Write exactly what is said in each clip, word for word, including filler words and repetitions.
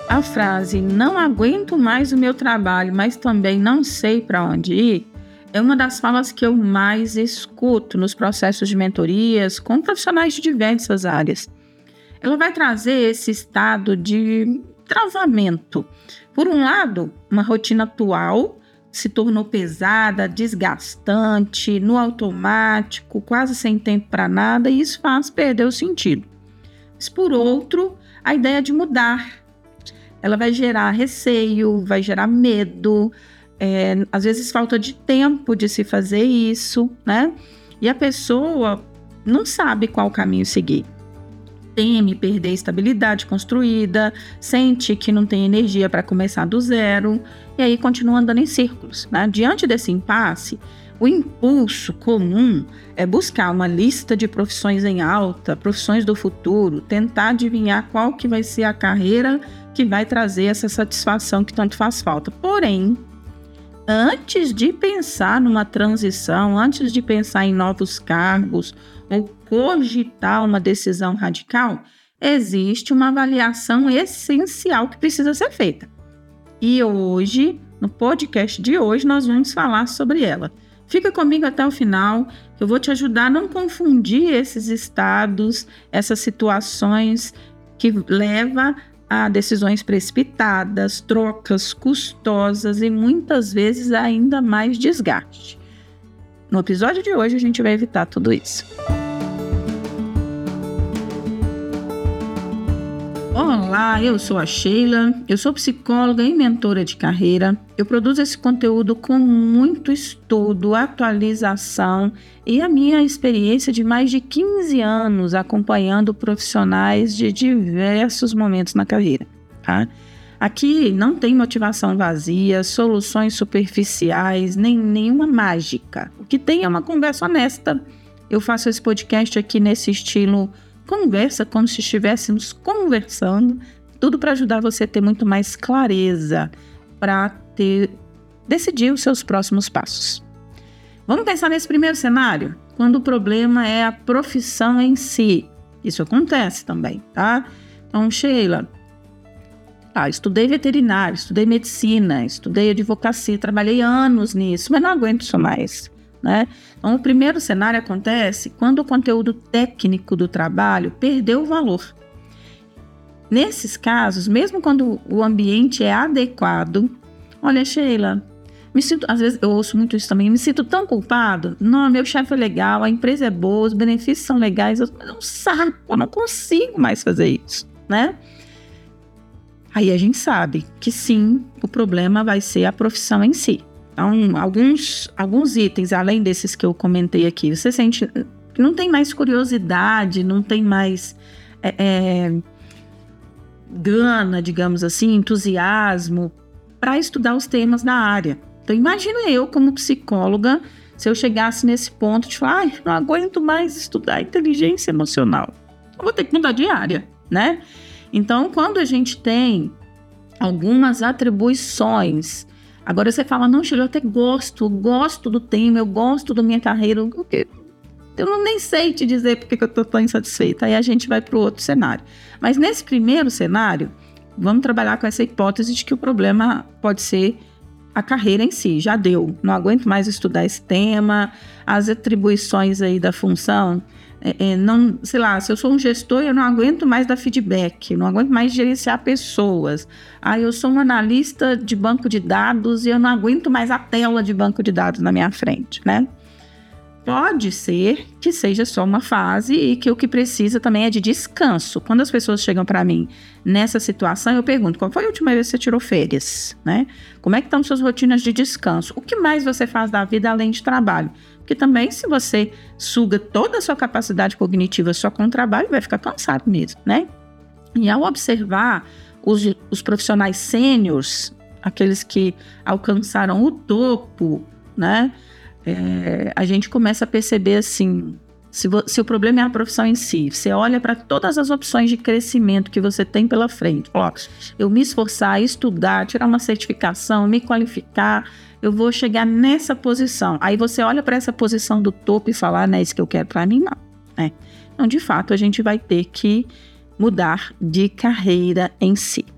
A frase "não aguento mais o meu trabalho, mas também não sei para onde ir" é uma das falas que eu mais escuto nos processos de mentorias com profissionais de diversas áreas. Ela vai trazer esse estado de travamento. Por um lado, uma rotina atual se tornou pesada, desgastante, no automático, quase sem tempo para nada, e isso faz perder o sentido. Mas, por outro, a ideia de mudar. Ela vai gerar receio, vai gerar medo, é, às vezes falta de tempo de se fazer isso, né? E a pessoa não sabe qual caminho seguir. Teme perder a estabilidade construída, sente que não tem energia para começar do zero, e aí continua andando em círculos, né? Diante desse impasse, o impulso comum é buscar uma lista de profissões em alta, profissões do futuro, tentar adivinhar qual que vai ser a carreira que vai trazer essa satisfação que tanto faz falta. Porém, antes de pensar numa transição, antes de pensar em novos cargos ou cogitar uma decisão radical, existe uma avaliação essencial que precisa ser feita. E hoje, no podcast de hoje, nós vamos falar sobre ela. Fica comigo até o final, que eu vou te ajudar a não confundir esses estados, essas situações que levam a decisões precipitadas, trocas custosas e muitas vezes ainda mais desgaste. No episódio de hoje a gente vai evitar tudo isso. Olá, eu sou a Sheila, eu sou psicóloga e mentora de carreira. Eu produzo esse conteúdo com muito estudo, atualização e a minha experiência de mais de quinze anos acompanhando profissionais de diversos momentos na carreira, tá? Aqui não tem motivação vazia, soluções superficiais, nem nenhuma mágica. O que tem é uma conversa honesta. Eu faço esse podcast aqui nesse estilo conversa, como se estivéssemos conversando, tudo para ajudar você a ter muito mais clareza para ter decidir os seus próximos passos. Vamos pensar nesse primeiro cenário, quando o problema é a profissão em si. Isso acontece também, tá? Então, Sheila, ah, estudei veterinário, estudei medicina, estudei advocacia, trabalhei anos nisso, mas não aguento isso mais, né? Então, o primeiro cenário acontece quando o conteúdo técnico do trabalho perdeu o valor. Nesses casos, mesmo quando o ambiente é adequado, olha, Sheila, me sinto, às vezes eu ouço muito isso também, me sinto tão culpado. Não, meu chefe é legal, a empresa é boa, os benefícios são legais, eu não saco, eu não consigo mais fazer isso, né? Aí a gente sabe que sim, o problema vai ser a profissão em si. Então, alguns, alguns itens, além desses que eu comentei aqui, você sente que não tem mais curiosidade, não tem mais é, é, gana, digamos assim, entusiasmo para estudar os temas da área. Então, imagina eu, como psicóloga, se eu chegasse nesse ponto de falar, ai, não aguento mais estudar inteligência emocional. Eu vou ter que mudar de área, né? Então, quando a gente tem algumas atribuições, agora você fala, não, Sheila, eu até gosto, gosto do tema, eu gosto da minha carreira, eu não nem sei te dizer porque que eu estou tão insatisfeita. Aí a gente vai para o outro cenário. Mas nesse primeiro cenário, vamos trabalhar com essa hipótese de que o problema pode ser a carreira em si. Já deu, não aguento mais estudar esse tema, as atribuições aí da função, é, é, não, sei lá, se eu sou um gestor, eu não aguento mais dar feedback, não aguento mais gerenciar pessoas. Ah, eu sou um analista de banco de dados e eu não aguento mais a tela de banco de dados na minha frente, né? Pode ser que seja só uma fase e que o que precisa também é de descanso. Quando as pessoas chegam para mim nessa situação, eu pergunto, qual foi a última vez que você tirou férias, né? Como é que estão suas rotinas de descanso? O que mais você faz da vida além de trabalho? Porque também, se você suga toda a sua capacidade cognitiva só com o trabalho, vai ficar cansado mesmo, né? E ao observar os, os profissionais sêniores, aqueles que alcançaram o topo, né? É, a gente começa a perceber assim, se, vo, se o problema é a profissão em si, você olha para todas as opções de crescimento que você tem pela frente. Ó, eu me esforçar, estudar, tirar uma certificação, me qualificar, eu vou chegar nessa posição. Aí você olha para essa posição do topo e fala, ah, não é isso que eu quero para mim, não. É. Então, de fato, a gente vai ter que mudar de carreira em si.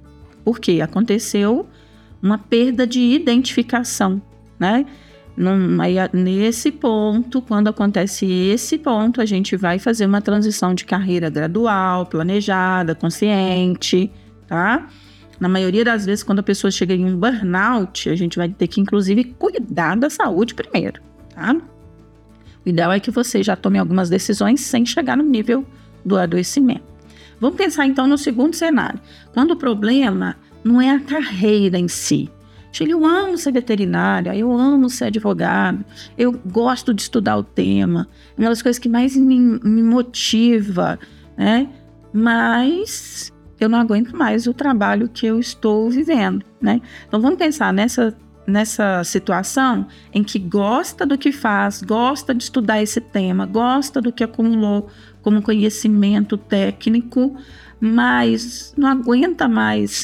porque aconteceu uma perda de identificação, né? Num, aí, nesse ponto, quando acontece esse ponto, a gente vai fazer uma transição de carreira gradual, planejada, consciente, tá? Na maioria das vezes, quando a pessoa chega em um burnout, a gente vai ter que, inclusive, cuidar da saúde primeiro, tá? O ideal é que você já tome algumas decisões sem chegar no nível do adoecimento. Vamos pensar, então, no segundo cenário. Quando o problema não é a carreira em si. Eu amo ser veterinária, eu amo ser advogado, eu gosto de estudar o tema, é uma das coisas que mais me, me motiva, né? Mas eu não aguento mais o trabalho que eu estou vivendo, né? Então vamos pensar nessa, nessa situação em que gosta do que faz, gosta de estudar esse tema, gosta do que acumulou como conhecimento técnico, mas não aguenta mais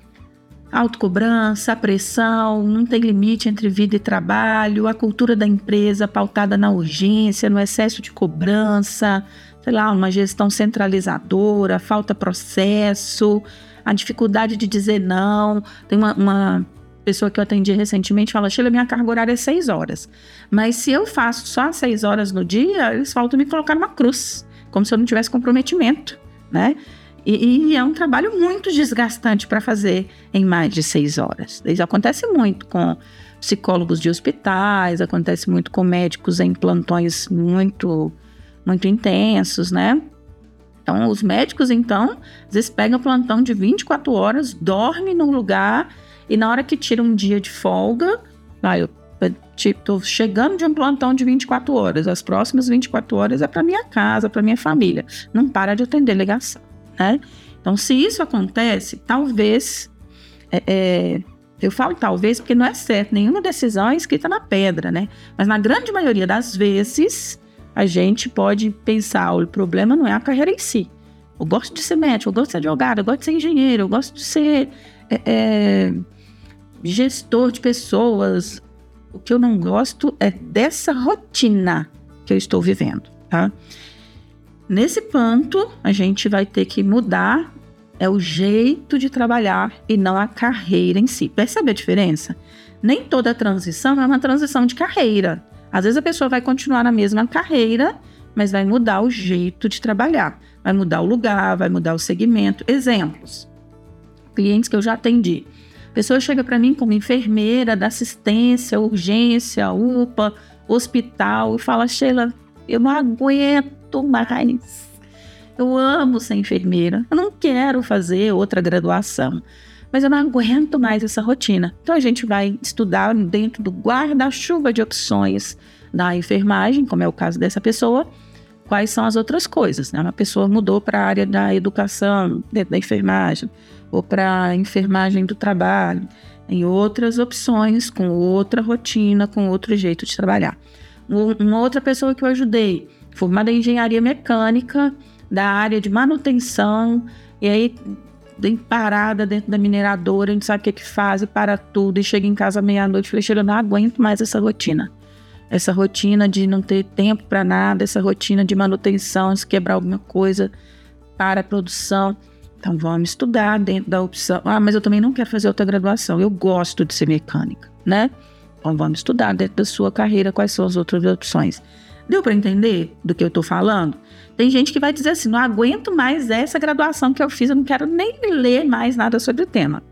a autocobrança, a pressão, não tem limite entre vida e trabalho, a cultura da empresa pautada na urgência, no excesso de cobrança, sei lá, uma gestão centralizadora, falta processo, a dificuldade de dizer não. Tem uma, uma pessoa que eu atendi recentemente, fala, Sheila, minha carga horária é seis horas, mas se eu faço só seis horas no dia, eles faltam me colocar numa cruz, como se eu não tivesse comprometimento, né? E, e é um trabalho muito desgastante para fazer em mais de seis horas. Isso acontece muito com psicólogos de hospitais, acontece muito com médicos em plantões muito, muito intensos, né? Então, os médicos, então, às vezes pegam plantão de vinte e quatro horas, dormem num lugar e na hora que tira um dia de folga, ah, eu estou chegando de um plantão de vinte e quatro horas, as próximas vinte e quatro horas é para minha casa, para minha família. Não para de atender ligação. Né? Então, se isso acontece, talvez, é, é, eu falo talvez porque não é certo, nenhuma decisão é escrita na pedra, né? Mas na grande maioria das vezes, a gente pode pensar, o problema não é a carreira em si. Eu gosto de ser médico, eu gosto de ser advogado, eu gosto de ser engenheiro, eu gosto de ser é, é, gestor de pessoas. O que eu não gosto é dessa rotina que eu estou vivendo, tá? Nesse ponto, a gente vai ter que mudar é o jeito de trabalhar e não a carreira em si. Percebe a diferença? Nem toda transição é uma transição de carreira. Às vezes a pessoa vai continuar na mesma carreira, mas vai mudar o jeito de trabalhar. Vai mudar o lugar, vai mudar o segmento. Exemplos. Clientes que eu já atendi. A pessoa chega para mim como enfermeira da assistência, urgência, U P A, hospital, e fala, Sheila, eu não aguento mais. Eu amo ser enfermeira. Eu não quero fazer outra graduação, mas eu não aguento mais essa rotina. Então a gente vai estudar dentro do guarda-chuva de opções da enfermagem, como é o caso dessa pessoa, quais são as outras coisas, né? Uma pessoa mudou para a área da educação dentro da enfermagem, ou para a enfermagem do trabalho, em outras opções, com outra rotina, com outro jeito de trabalhar. Uma outra pessoa que eu ajudei, formada em engenharia mecânica, da área de manutenção, e aí bem parada dentro da mineradora, a gente sabe o que é que faz, e para tudo, e chega em casa meia-noite, falei, eu não aguento mais essa rotina. Essa rotina de não ter tempo para nada, essa rotina de manutenção, se quebrar alguma coisa, para a produção. Então vamos estudar dentro da opção. Ah, mas eu também não quero fazer outra graduação, eu gosto de ser mecânica, né? Então vamos estudar dentro da sua carreira quais são as outras opções. Deu para entender do que eu estou falando? Tem gente que vai dizer assim, não aguento mais essa graduação que eu fiz, eu não quero nem ler mais nada sobre o tema.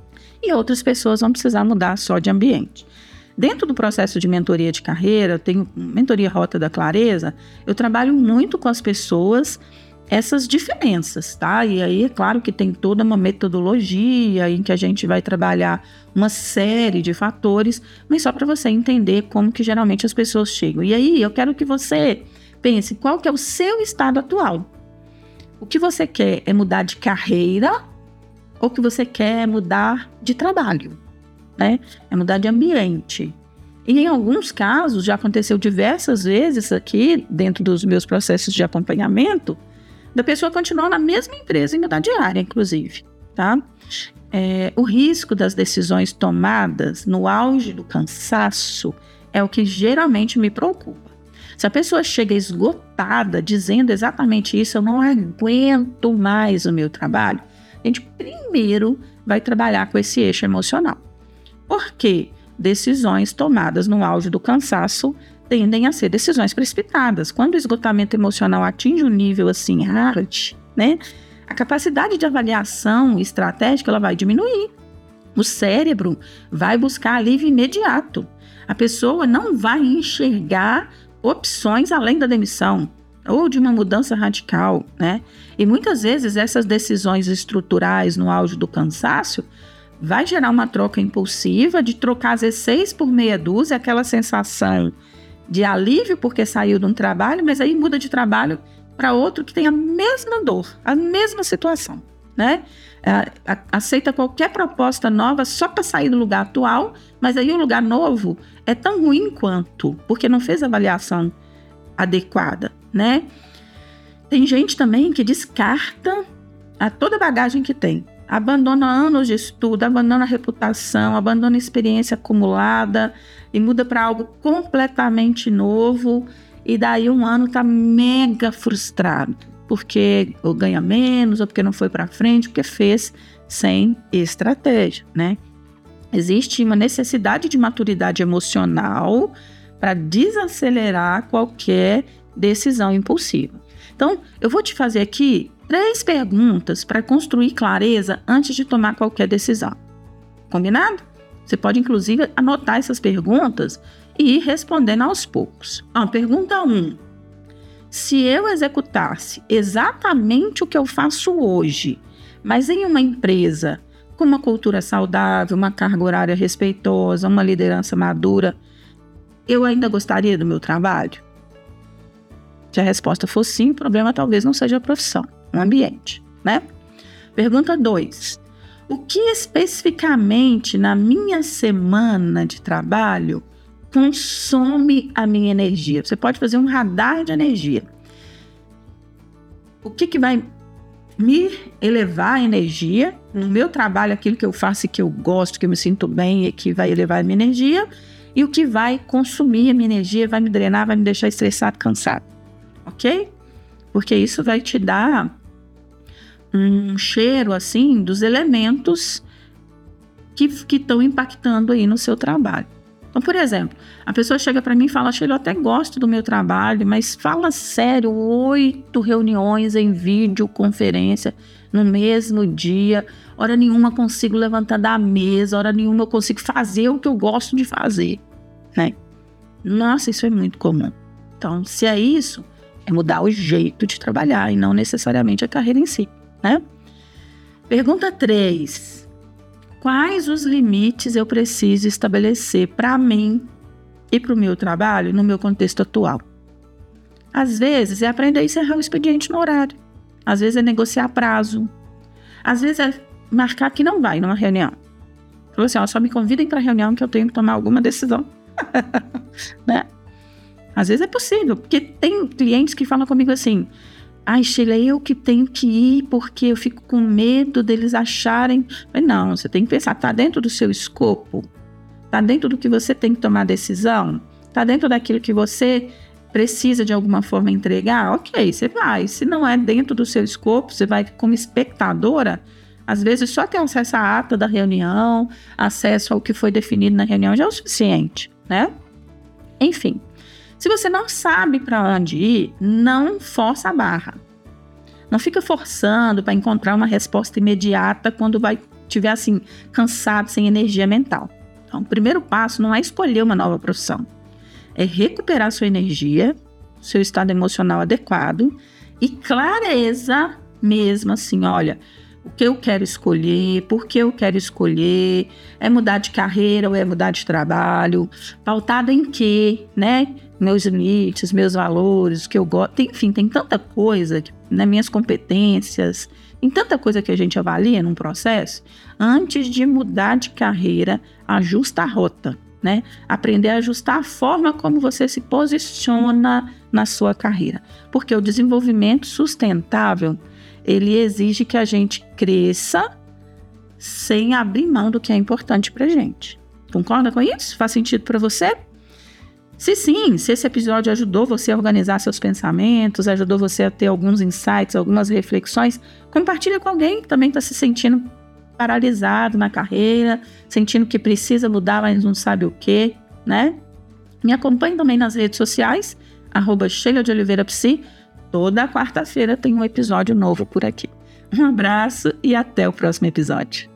E outras pessoas vão precisar mudar só de ambiente. Dentro do processo de mentoria de carreira, eu tenho mentoria Rota da Clareza, eu trabalho muito com as pessoas essas diferenças, tá? E aí é claro que tem toda uma metodologia em que a gente vai trabalhar uma série de fatores, mas só para você entender como que geralmente as pessoas chegam. E aí eu quero que você pense qual que é o seu estado atual. O que você quer é mudar de carreira ou o que você quer é mudar de trabalho, né? É mudar de ambiente. E em alguns casos, já aconteceu diversas vezes aqui, dentro dos meus processos de acompanhamento, da pessoa continuar na mesma empresa e mudar de área, inclusive, tá? É, o risco das decisões tomadas no auge do cansaço é o que geralmente me preocupa. Se a pessoa chega esgotada, dizendo exatamente isso, eu não aguento mais o meu trabalho, a gente primeiro vai trabalhar com esse eixo emocional. Porque decisões tomadas no auge do cansaço tendem a ser decisões precipitadas. Quando o esgotamento emocional atinge um nível assim hard, né, a capacidade de avaliação estratégica ela vai diminuir. O cérebro vai buscar alívio imediato. A pessoa não vai enxergar opções além da demissão ou de uma mudança radical, né? E muitas vezes essas decisões estruturais no auge do cansaço vai gerar uma troca impulsiva de trocar dezesseis por meia dúzia, aquela sensação de alívio porque saiu de um trabalho, mas aí muda de trabalho para outro que tem a mesma dor, a mesma situação, né? Aceita qualquer proposta nova só para sair do lugar atual, mas aí o lugar novo é tão ruim quanto, porque não fez avaliação adequada, né? Tem gente também que descarta a toda a bagagem que tem, abandona anos de estudo, abandona a reputação, abandona a experiência acumulada e muda para algo completamente novo, e daí um ano tá mega frustrado, porque ou ganha menos, ou porque não foi para frente, porque fez sem estratégia, né? Existe uma necessidade de maturidade emocional para desacelerar qualquer decisão impulsiva. Então, eu vou te fazer aqui três perguntas para construir clareza antes de tomar qualquer decisão. Combinado? Você pode, inclusive, anotar essas perguntas e ir respondendo aos poucos. Ó, pergunta um. Se eu executasse exatamente o que eu faço hoje, mas em uma empresa com uma cultura saudável, uma carga horária respeitosa, uma liderança madura, eu ainda gostaria do meu trabalho? Se a resposta for sim, o problema talvez não seja a profissão, o ambiente, né? Pergunta dois. O que especificamente na minha semana de trabalho consome a minha energia? Você pode fazer um radar de energia. O que, que vai me elevar a energia no meu trabalho, aquilo que eu faço e que eu gosto, que eu me sinto bem e que vai elevar a minha energia, e o que vai consumir a minha energia, vai me drenar, vai me deixar estressado, cansado, ok? Porque isso vai te dar um cheiro, assim, dos elementos que estão impactando aí no seu trabalho. Então, por exemplo, a pessoa chega para mim e fala: Sheila, eu até gosto do meu trabalho, mas fala sério, oito reuniões em videoconferência no mesmo dia, hora nenhuma eu consigo levantar da mesa, hora nenhuma eu consigo fazer o que eu gosto de fazer, né? Nossa, isso é muito comum. Então, se é isso, é mudar o jeito de trabalhar e não necessariamente a carreira em si, né? Pergunta três. Quais os limites eu preciso estabelecer para mim e para o meu trabalho no meu contexto atual? Às vezes é aprender a encerrar o expediente no horário. Às vezes é negociar prazo. Às vezes é marcar que não vai numa reunião. Falou assim, ó, só me convidem para a reunião que eu tenho que tomar alguma decisão. Né? Às vezes é possível, porque tem clientes que falam comigo assim: ai, Sheila, eu que tenho que ir porque eu fico com medo deles acharem. Mas não, você tem que pensar, tá dentro do seu escopo? Tá dentro do que você tem que tomar decisão? Tá dentro daquilo que você precisa de alguma forma entregar? Ok, você vai. Se não é dentro do seu escopo, você vai como espectadora. Às vezes só ter acesso à ata da reunião, acesso ao que foi definido na reunião já é o suficiente, né? Enfim. Se você não sabe para onde ir, não força a barra. Não fica forçando para encontrar uma resposta imediata quando vai estiver assim, cansado, sem energia mental. Então, o primeiro passo não é escolher uma nova profissão. É recuperar sua energia, seu estado emocional adequado e clareza mesmo assim, olha, o que eu quero escolher, por que eu quero escolher, é mudar de carreira ou é mudar de trabalho, pautado em quê, né? Meus limites, meus valores, o que eu gosto, enfim, tem tanta coisa, né? Minhas competências, tem tanta coisa que a gente avalia num processo. Antes de mudar de carreira, ajusta a rota, né? Aprender a ajustar a forma como você se posiciona na sua carreira, porque o desenvolvimento sustentável, ele exige que a gente cresça sem abrir mão do que é importante pra gente. Concorda com isso? Faz sentido para você? Se sim, se esse episódio ajudou você a organizar seus pensamentos, ajudou você a ter alguns insights, algumas reflexões, compartilha com alguém que também está se sentindo paralisado na carreira, sentindo que precisa mudar, mas não sabe o quê, né? Me acompanhe também nas redes sociais, arroba Sheila de Oliveira Psi. Toda quarta-feira tem um episódio novo por aqui. Um abraço e até o próximo episódio.